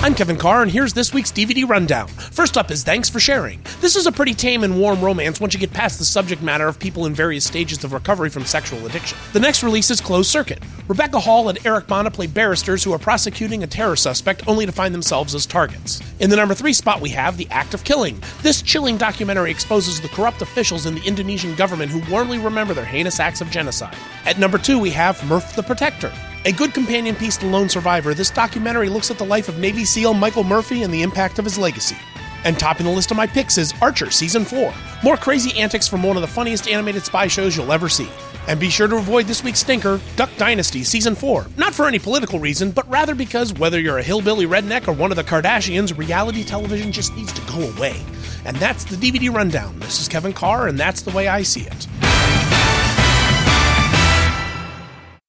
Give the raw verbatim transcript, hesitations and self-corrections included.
I'm Kevin Carr, and here's this week's D V D rundown. First up is Thanks for Sharing. This is a pretty tame and warm romance once you get past the subject matter of people in various stages of recovery from sexual addiction. The next release is Closed Circuit. Rebecca Hall and Eric Bana play barristers who are prosecuting a terror suspect only to find themselves as targets. In the number three spot we have The Act of Killing. This chilling documentary exposes the corrupt officials in the Indonesian government who warmly remember their heinous acts of genocide. At number two we have Murph the Protector. A good companion piece to Lone Survivor, this documentary looks at the life of Navy SEAL Michael Murphy and the impact of his legacy. And topping the list of my picks is Archer Season four. More crazy antics from one of the funniest animated spy shows you'll ever see. And be sure to avoid this week's stinker, Duck Dynasty Season four. Not for any political reason, but rather because whether you're a hillbilly redneck or one of the Kardashians, reality television just needs to go away. And that's the D V D rundown. This is Kevin Carr, and that's the way I see it.